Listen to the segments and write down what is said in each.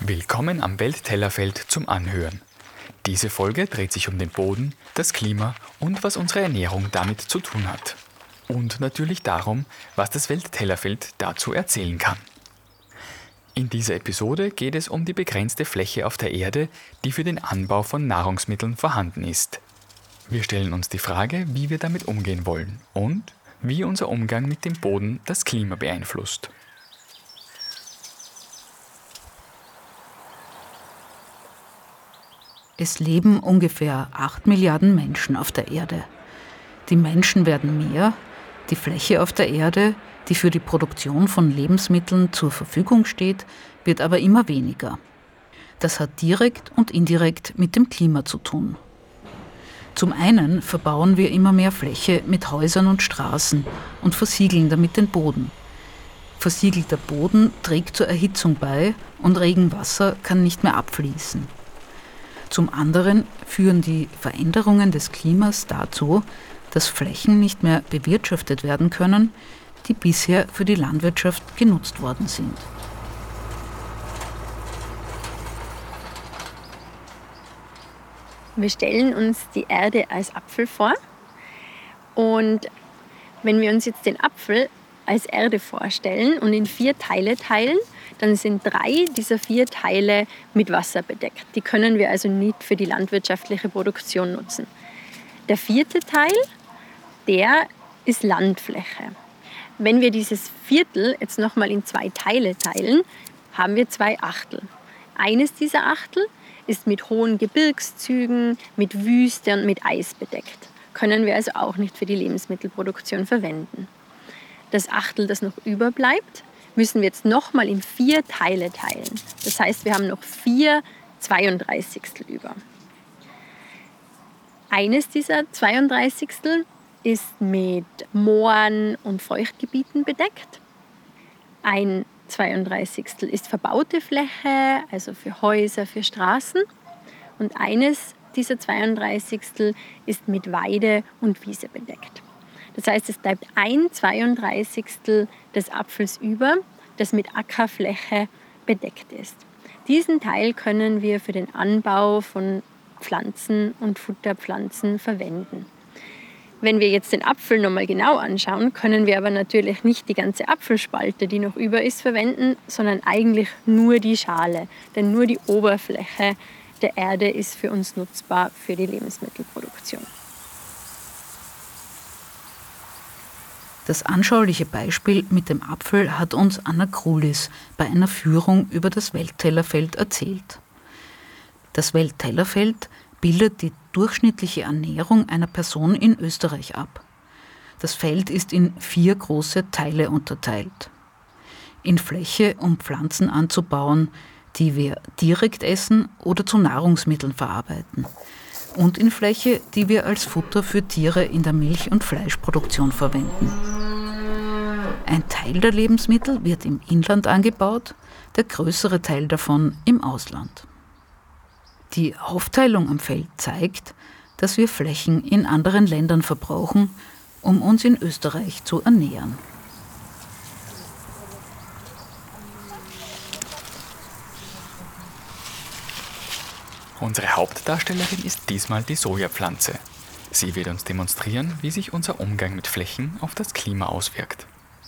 Willkommen am Welttellerfeld zum Anhören. Diese Folge dreht sich um den Boden, das Klima und was unsere Ernährung damit zu tun hat. Und natürlich darum, was das Welttellerfeld dazu erzählen kann. In dieser Episode geht es um die begrenzte Fläche auf der Erde, die für den Anbau von Nahrungsmitteln vorhanden ist. Wir stellen uns die Frage, wie wir damit umgehen wollen und wie unser Umgang mit dem Boden das Klima beeinflusst. Es leben ungefähr 8 Milliarden Menschen auf der Erde. Die Menschen werden mehr, die Fläche auf der Erde, die für die Produktion von Lebensmitteln zur Verfügung steht, wird aber immer weniger. Das hat direkt und indirekt mit dem Klima zu tun. Zum einen verbauen wir immer mehr Fläche mit Häusern und Straßen und versiegeln damit den Boden. Versiegelter Boden trägt zur Erhitzung bei und Regenwasser kann nicht mehr abfließen. Zum anderen führen die Veränderungen des Klimas dazu, dass Flächen nicht mehr bewirtschaftet werden können, die bisher für die Landwirtschaft genutzt worden sind. Wir stellen uns die Erde als Apfel vor und wenn wir uns jetzt den Apfel als Erde vorstellen und in 4 Teile teilen, dann sind 3 dieser 4 Teile mit Wasser bedeckt. Die können wir also nicht für die landwirtschaftliche Produktion nutzen. Der 4. Teil, der ist Landfläche. Wenn wir dieses Viertel jetzt nochmal in 2 Teile teilen, haben wir 2 Achtel. Eines dieser Achtel ist mit hohen Gebirgszügen, mit Wüste und mit Eis bedeckt. Können wir also auch nicht für die Lebensmittelproduktion verwenden. Das Achtel, das noch überbleibt, müssen wir jetzt nochmal in 4 Teile teilen. Das heißt, wir haben noch 4 32stel über. Eines dieser 32stel ist mit Mooren und Feuchtgebieten bedeckt. Ein 32stel ist verbaute Fläche, also für Häuser, für Straßen. Und eines dieser 32stel ist mit Weide und Wiese bedeckt. Das heißt, es bleibt ein 32stel des Apfels über, das mit Ackerfläche bedeckt ist. Diesen Teil können wir für den Anbau von Pflanzen und Futterpflanzen verwenden. Wenn wir jetzt den Apfel nochmal genau anschauen, können wir aber natürlich nicht die ganze Apfelspalte, die noch über ist, verwenden, sondern eigentlich nur die Schale. Denn nur die Oberfläche der Erde ist für uns nutzbar für die Lebensmittelproduktion. Das anschauliche Beispiel mit dem Apfel hat uns Anna Krulis bei einer Führung über das Welttellerfeld erzählt. Das Welttellerfeld bildet die durchschnittliche Ernährung einer Person in Österreich ab. Das Feld ist in 4 große Teile unterteilt. In Fläche, um Pflanzen anzubauen, die wir direkt essen oder zu Nahrungsmitteln verarbeiten. Und in Fläche, die wir als Futter für Tiere in der Milch- und Fleischproduktion verwenden. Ein Teil der Lebensmittel wird im Inland angebaut, der größere Teil davon im Ausland. Die Aufteilung am Feld zeigt, dass wir Flächen in anderen Ländern verbrauchen, um uns in Österreich zu ernähren. Unsere Hauptdarstellerin ist diesmal die Sojapflanze. Sie wird uns demonstrieren, wie sich unser Umgang mit Flächen auf das Klima auswirkt.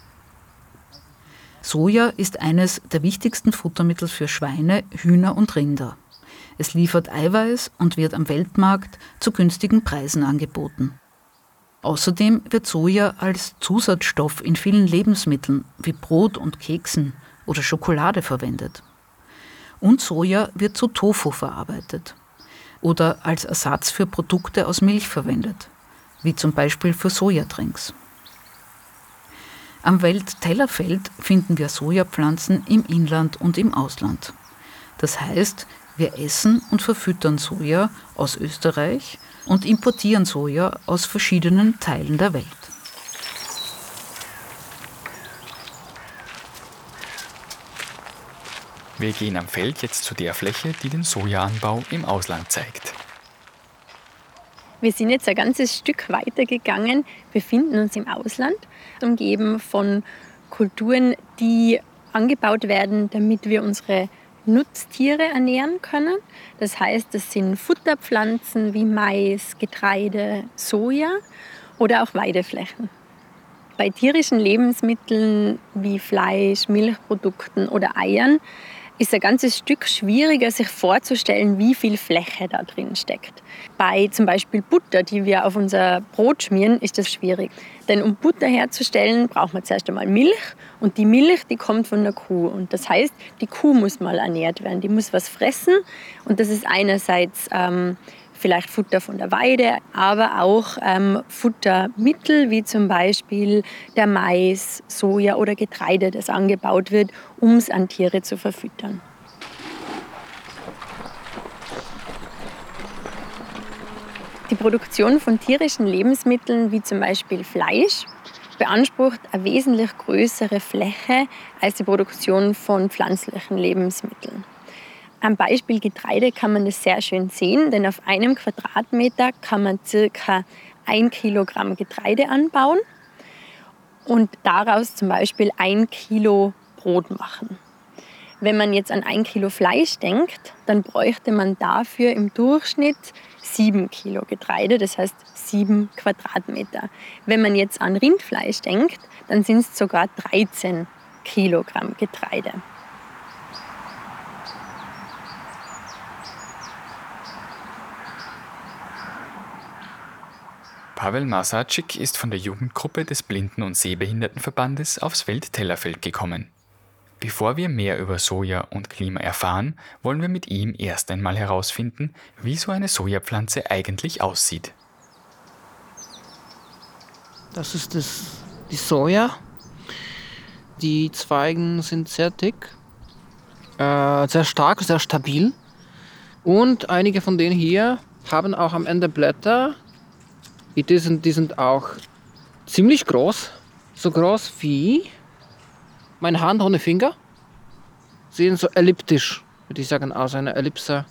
Soja ist eines der wichtigsten Futtermittel für Schweine, Hühner und Rinder. Es liefert Eiweiß und wird am Weltmarkt zu günstigen Preisen angeboten. Außerdem wird Soja als Zusatzstoff in vielen Lebensmitteln wie Brot und Keksen oder Schokolade verwendet. Und Soja wird zu Tofu verarbeitet oder als Ersatz für Produkte aus Milch verwendet, wie zum Beispiel für Sojadrinks. Am Welttellerfeld finden wir Sojapflanzen im Inland und im Ausland. Das heißt, wir essen und verfüttern Soja aus Österreich und importieren Soja aus verschiedenen Teilen der Welt. Wir gehen am Feld jetzt zu der Fläche, die den Sojaanbau im Ausland zeigt. Wir sind jetzt ein ganzes Stück weiter gegangen, befinden uns im Ausland, umgeben von Kulturen, die angebaut werden, damit wir unsere Nutztiere ernähren können. Das heißt, das sind Futterpflanzen wie Mais, Getreide, Soja oder auch Weideflächen. Bei tierischen Lebensmitteln wie Fleisch, Milchprodukten oder Eiern ist ein ganzes Stück schwieriger, sich vorzustellen, wie viel Fläche da drin steckt. Bei zum Beispiel Butter, die wir auf unser Brot schmieren, ist das schwierig. Denn um Butter herzustellen, braucht man zuerst einmal Milch. Und die Milch, die kommt von der Kuh. Und das heißt, die Kuh muss mal ernährt werden. Die muss was fressen. Und das ist einerseits vielleicht Futter von der Weide, aber auch Futtermittel, wie zum Beispiel der Mais, Soja oder Getreide, das angebaut wird, um es an Tiere zu verfüttern. Die Produktion von tierischen Lebensmitteln, wie zum Beispiel Fleisch, beansprucht eine wesentlich größere Fläche als die Produktion von pflanzlichen Lebensmitteln. Am Beispiel Getreide kann man das sehr schön sehen, denn auf einem Quadratmeter kann man ca. 1 Kilogramm Getreide anbauen und daraus zum Beispiel 1 Kilo Brot machen. Wenn man jetzt an 1 Kilo Fleisch denkt, dann bräuchte man dafür im Durchschnitt 7 Kilo Getreide, das heißt 7 Quadratmeter. Wenn man jetzt an Rindfleisch denkt, dann sind es sogar 13 Kilogramm Getreide. Pavel Masarczyk ist von der Jugendgruppe des Blinden- und Sehbehindertenverbandes aufs Welt-Tellerfeld gekommen. Bevor wir mehr über Soja und Klima erfahren, wollen wir mit ihm erst einmal herausfinden, wie so eine Sojapflanze eigentlich aussieht. Das ist die Soja. Die Zweigen sind sehr dick, sehr stark, sehr stabil. Und einige von denen hier haben auch am Ende Blätter. Die sind auch ziemlich groß, so groß wie meine Hand ohne Finger. Sehen so elliptisch, würde ich sagen, aus, eine Ellipse.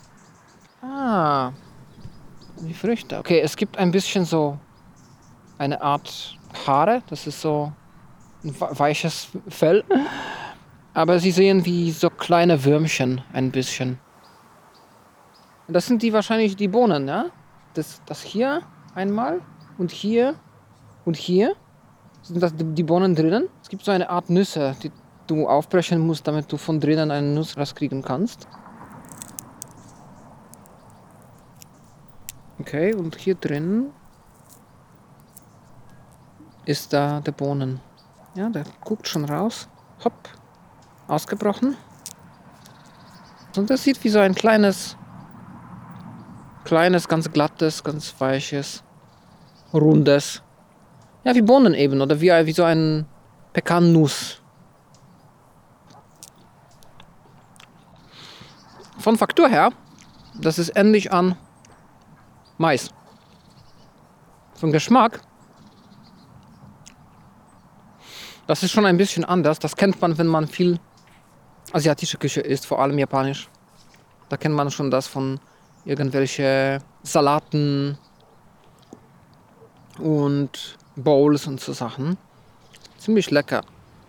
Die Früchte. Okay, es gibt ein bisschen so eine Art Haare, das ist so ein weiches Fell. Aber sie sehen wie so kleine Würmchen ein bisschen. Und das sind wahrscheinlich die Bohnen, ja? Das hier einmal und hier sind das die Bohnen drinnen. Es gibt so eine Art Nüsse, die du aufbrechen musst, damit du von drinnen eine Nuss rauskriegen kannst. Okay, und hier drin ist da der Bohnen. Ja, der guckt schon raus. Hopp, ausgebrochen. Und das sieht wie so ein kleines, ganz glattes, ganz weiches, rundes. Ja, wie Bohnen eben, oder wie so ein Pekannuss. Von Faktur her, das ist ähnlich an Mais. Vom Geschmack, das ist schon ein bisschen anders. Das kennt man, wenn man viel asiatische Küche isst, vor allem japanisch. Da kennt man schon das von irgendwelche Salaten und Bowls und so Sachen. Ziemlich lecker.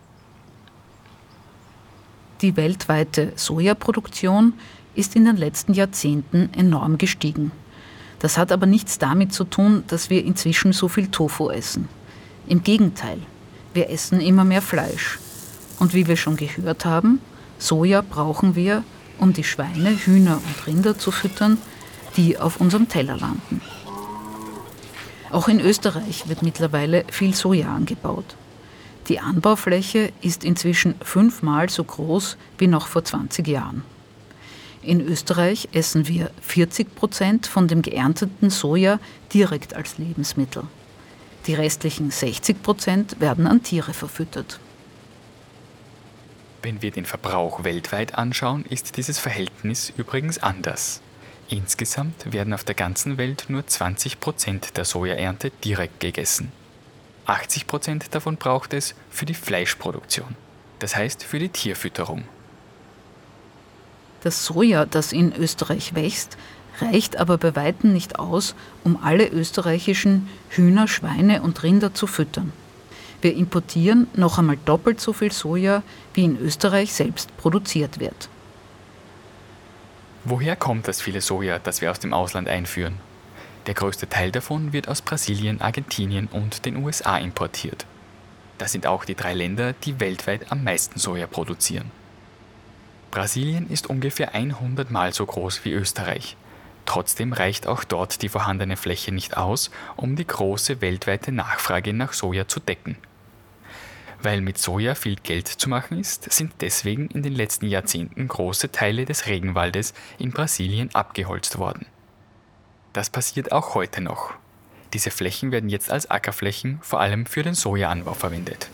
Die weltweite Sojaproduktion ist in den letzten Jahrzehnten enorm gestiegen. Das hat aber nichts damit zu tun, dass wir inzwischen so viel Tofu essen. Im Gegenteil, wir essen immer mehr Fleisch. Und wie wir schon gehört haben, Soja brauchen wir, um die Schweine, Hühner und Rinder zu füttern, die auf unserem Teller landen. Auch in Österreich wird mittlerweile viel Soja angebaut. Die Anbaufläche ist inzwischen 5-mal so groß wie noch vor 20 Jahren. In Österreich essen wir 40% von dem geernteten Soja direkt als Lebensmittel. Die restlichen 60% werden an Tiere verfüttert. Wenn wir den Verbrauch weltweit anschauen, ist dieses Verhältnis übrigens anders. Insgesamt werden auf der ganzen Welt nur 20% der Sojaernte direkt gegessen. 80% davon braucht es für die Fleischproduktion, das heißt für die Tierfütterung. Das Soja, das in Österreich wächst, reicht aber bei weitem nicht aus, um alle österreichischen Hühner, Schweine und Rinder zu füttern. Wir importieren noch einmal doppelt so viel Soja, wie in Österreich selbst produziert wird. Woher kommt das viele Soja, das wir aus dem Ausland einführen? Der größte Teil davon wird aus Brasilien, Argentinien und den USA importiert. Das sind auch die 3 Länder, die weltweit am meisten Soja produzieren. Brasilien ist ungefähr 100 Mal so groß wie Österreich. Trotzdem reicht auch dort die vorhandene Fläche nicht aus, um die große weltweite Nachfrage nach Soja zu decken. Weil mit Soja viel Geld zu machen ist, sind deswegen in den letzten Jahrzehnten große Teile des Regenwaldes in Brasilien abgeholzt worden. Das passiert auch heute noch. Diese Flächen werden jetzt als Ackerflächen vor allem für den Sojaanbau verwendet.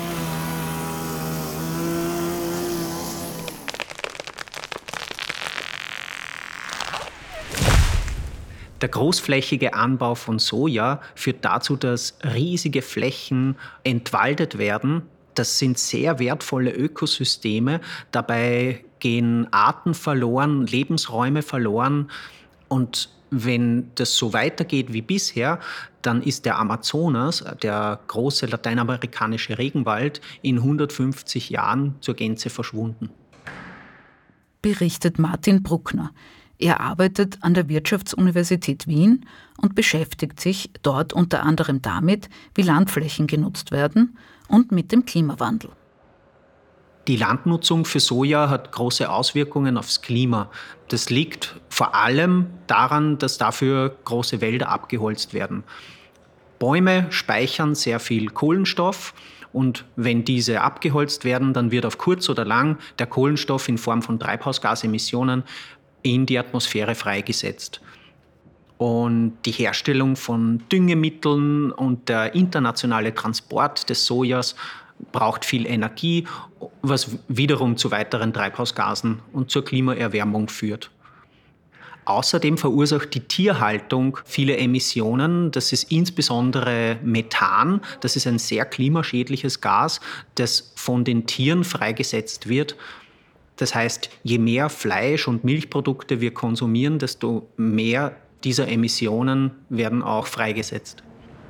Der großflächige Anbau von Soja führt dazu, dass riesige Flächen entwaldet werden. Das sind sehr wertvolle Ökosysteme. Dabei gehen Arten verloren, Lebensräume verloren. Und wenn das so weitergeht wie bisher, dann ist der Amazonas, der große lateinamerikanische Regenwald, in 150 Jahren zur Gänze verschwunden. Berichtet Martin Bruckner. Er arbeitet an der Wirtschaftsuniversität Wien und beschäftigt sich dort unter anderem damit, wie Landflächen genutzt werden und mit dem Klimawandel. Die Landnutzung für Soja hat große Auswirkungen aufs Klima. Das liegt vor allem daran, dass dafür große Wälder abgeholzt werden. Bäume speichern sehr viel Kohlenstoff und wenn diese abgeholzt werden, dann wird auf kurz oder lang der Kohlenstoff in Form von Treibhausgasemissionen in die Atmosphäre freigesetzt. Und die Herstellung von Düngemitteln und der internationale Transport des Sojas braucht viel Energie, was wiederum zu weiteren Treibhausgasen und zur Klimaerwärmung führt. Außerdem verursacht die Tierhaltung viele Emissionen. Das ist insbesondere Methan. Das ist ein sehr klimaschädliches Gas, das von den Tieren freigesetzt wird. Das heißt, je mehr Fleisch- und Milchprodukte wir konsumieren, desto mehr dieser Emissionen werden auch freigesetzt.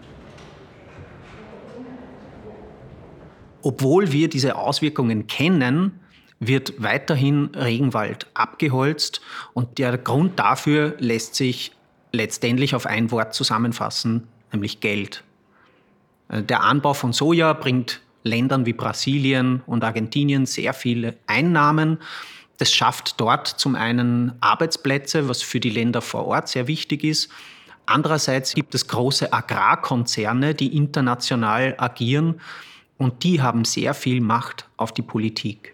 Obwohl wir diese Auswirkungen kennen, wird weiterhin Regenwald abgeholzt und der Grund dafür lässt sich letztendlich auf ein Wort zusammenfassen, nämlich Geld. Der Anbau von Soja bringt Ländern wie Brasilien und Argentinien sehr viele Einnahmen. Das schafft dort zum einen Arbeitsplätze, was für die Länder vor Ort sehr wichtig ist. Andererseits gibt es große Agrarkonzerne, die international agieren und die haben sehr viel Macht auf die Politik.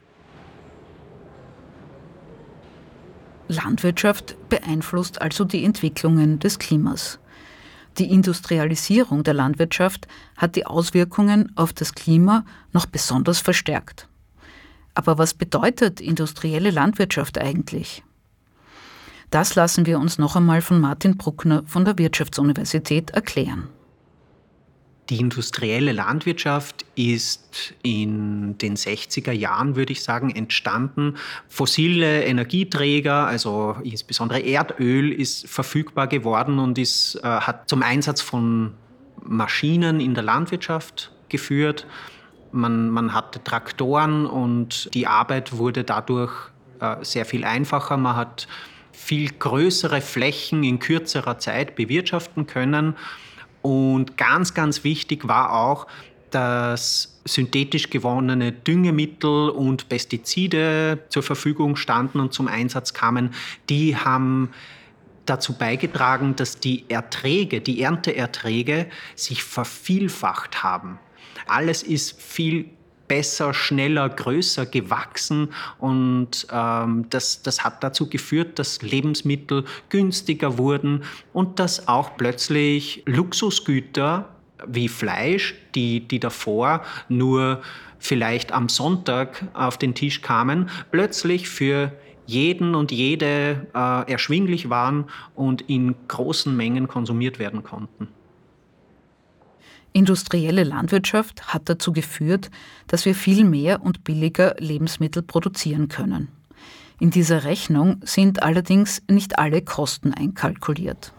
Landwirtschaft beeinflusst also die Entwicklungen des Klimas. Die Industrialisierung der Landwirtschaft hat die Auswirkungen auf das Klima noch besonders verstärkt. Aber was bedeutet industrielle Landwirtschaft eigentlich? Das lassen wir uns noch einmal von Martin Bruckner von der Wirtschaftsuniversität erklären. Die industrielle Landwirtschaft ist in den 60er Jahren, würde ich sagen, entstanden. Fossile Energieträger, also insbesondere Erdöl, ist verfügbar geworden und hat zum Einsatz von Maschinen in der Landwirtschaft geführt. Man hatte Traktoren und die Arbeit wurde dadurch sehr viel einfacher. Man hat viel größere Flächen in kürzerer Zeit bewirtschaften können. Und ganz, ganz wichtig war auch, dass synthetisch gewonnene Düngemittel und Pestizide zur Verfügung standen und zum Einsatz kamen. Die haben dazu beigetragen, dass die Ernteerträge sich vervielfacht haben. Alles ist viel besser, schneller, größer gewachsen und das hat dazu geführt, dass Lebensmittel günstiger wurden und dass auch plötzlich Luxusgüter wie Fleisch, die davor nur vielleicht am Sonntag auf den Tisch kamen, plötzlich für jeden und jede erschwinglich waren und in großen Mengen konsumiert werden konnten. Industrielle Landwirtschaft hat dazu geführt, dass wir viel mehr und billiger Lebensmittel produzieren können. In dieser Rechnung sind allerdings nicht alle Kosten einkalkuliert.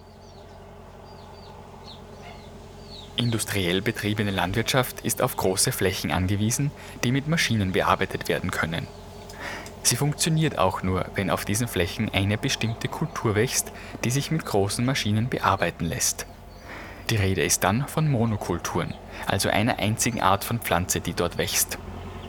Industriell betriebene Landwirtschaft ist auf große Flächen angewiesen, die mit Maschinen bearbeitet werden können. Sie funktioniert auch nur, wenn auf diesen Flächen eine bestimmte Kultur wächst, die sich mit großen Maschinen bearbeiten lässt. Die Rede ist dann von Monokulturen, also einer einzigen Art von Pflanze, die dort wächst.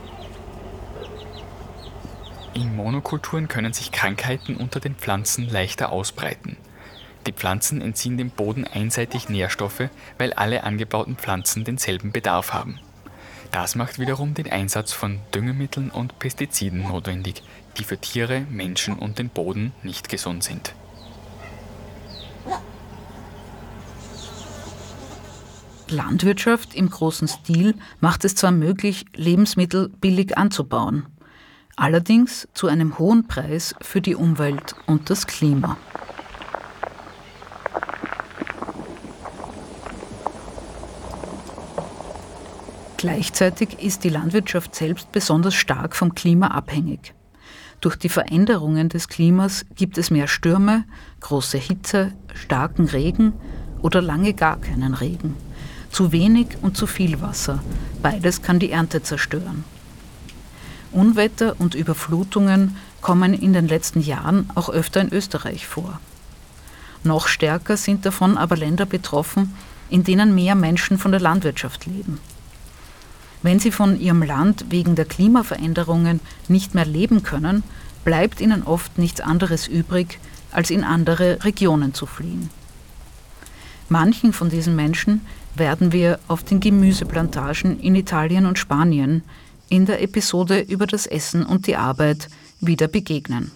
In Monokulturen können sich Krankheiten unter den Pflanzen leichter ausbreiten. Die Pflanzen entziehen dem Boden einseitig Nährstoffe, weil alle angebauten Pflanzen denselben Bedarf haben. Das macht wiederum den Einsatz von Düngemitteln und Pestiziden notwendig, die für Tiere, Menschen und den Boden nicht gesund sind. Landwirtschaft im großen Stil macht es zwar möglich, Lebensmittel billig anzubauen, allerdings zu einem hohen Preis für die Umwelt und das Klima. Gleichzeitig ist die Landwirtschaft selbst besonders stark vom Klima abhängig. Durch die Veränderungen des Klimas gibt es mehr Stürme, große Hitze, starken Regen oder lange gar keinen Regen. Zu wenig und zu viel Wasser, beides kann die Ernte zerstören. Unwetter und Überflutungen kommen in den letzten Jahren auch öfter in Österreich vor. Noch stärker sind davon aber Länder betroffen, in denen mehr Menschen von der Landwirtschaft leben. Wenn sie von ihrem Land wegen der Klimaveränderungen nicht mehr leben können, bleibt ihnen oft nichts anderes übrig, als in andere Regionen zu fliehen. Manchen von diesen Menschen werden wir auf den Gemüseplantagen in Italien und Spanien in der Episode über das Essen und die Arbeit wieder begegnen.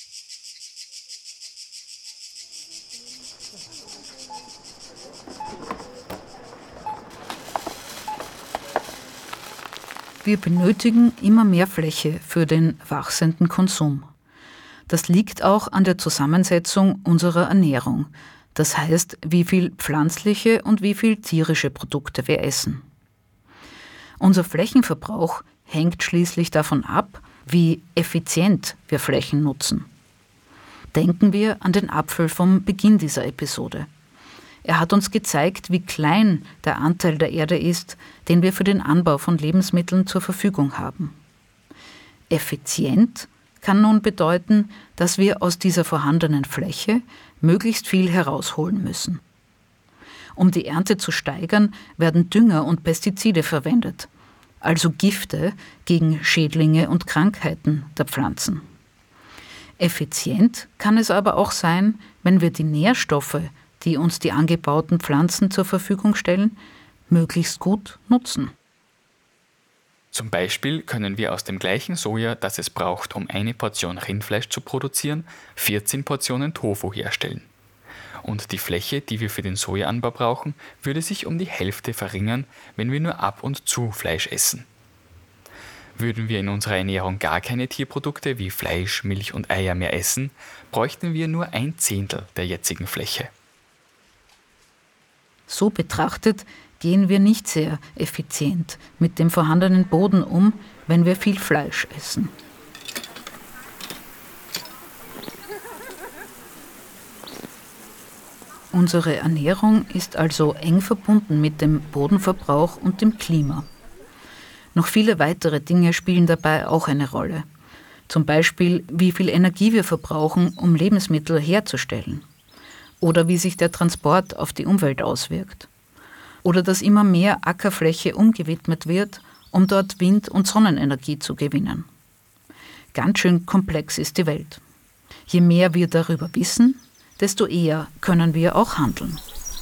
Wir benötigen immer mehr Fläche für den wachsenden Konsum. Das liegt auch an der Zusammensetzung unserer Ernährung, das heißt, wie viel pflanzliche und wie viel tierische Produkte wir essen. Unser Flächenverbrauch hängt schließlich davon ab, wie effizient wir Flächen nutzen. Denken wir an den Apfel vom Beginn dieser Episode. Er hat uns gezeigt, wie klein der Anteil der Erde ist, den wir für den Anbau von Lebensmitteln zur Verfügung haben. Effizient kann nun bedeuten, dass wir aus dieser vorhandenen Fläche möglichst viel herausholen müssen. Um die Ernte zu steigern, werden Dünger und Pestizide verwendet, also Gifte gegen Schädlinge und Krankheiten der Pflanzen. Effizient kann es aber auch sein, wenn wir die Nährstoffe, die uns die angebauten Pflanzen zur Verfügung stellen, möglichst gut nutzen. Zum Beispiel können wir aus dem gleichen Soja, das es braucht, um eine Portion Rindfleisch zu produzieren, 14 Portionen Tofu herstellen. Und die Fläche, die wir für den Sojaanbau brauchen, würde sich um die Hälfte verringern, wenn wir nur ab und zu Fleisch essen. Würden wir in unserer Ernährung gar keine Tierprodukte wie Fleisch, Milch und Eier mehr essen, bräuchten wir nur 1/10 der jetzigen Fläche. So betrachtet gehen wir nicht sehr effizient mit dem vorhandenen Boden um, wenn wir viel Fleisch essen. Unsere Ernährung ist also eng verbunden mit dem Bodenverbrauch und dem Klima. Noch viele weitere Dinge spielen dabei auch eine Rolle. Zum Beispiel, wie viel Energie wir verbrauchen, um Lebensmittel herzustellen. Oder wie sich der Transport auf die Umwelt auswirkt. Oder dass immer mehr Ackerfläche umgewidmet wird, um dort Wind- und Sonnenenergie zu gewinnen. Ganz schön komplex ist die Welt. Je mehr wir darüber wissen, desto eher können wir auch handeln.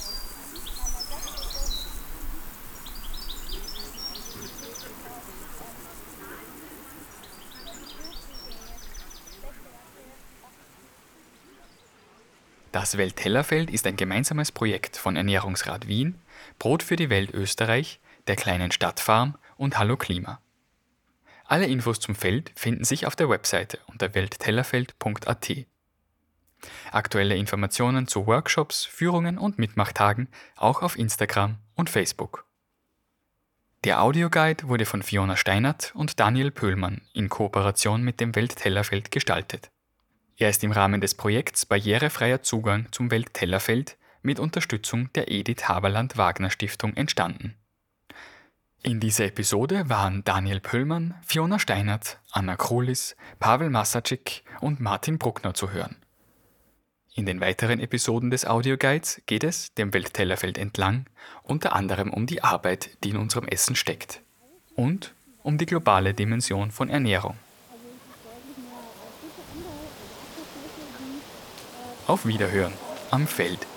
Das Welttellerfeld ist ein gemeinsames Projekt von Ernährungsrat Wien, Brot für die Welt Österreich, der kleinen Stadtfarm und Hallo Klima. Alle Infos zum Feld finden sich auf der Webseite unter welttellerfeld.at. Aktuelle Informationen zu Workshops, Führungen und Mitmachtagen auch auf Instagram und Facebook. Der Audioguide wurde von Fiona Steinert und Daniel Pöhlmann in Kooperation mit dem Welttellerfeld gestaltet. Er ist im Rahmen des Projekts Barrierefreier Zugang zum Welttellerfeld mit Unterstützung der Edith Haberland Wagner Stiftung entstanden. In dieser Episode waren Daniel Pöllmann, Fiona Steinert, Anna Krulis, Pavel Masacek und Martin Bruckner zu hören. In den weiteren Episoden des Audioguides geht es dem Welt-Tellerfeld entlang unter anderem um die Arbeit, die in unserem Essen steckt und um die globale Dimension von Ernährung. Auf Wiederhören am Feld.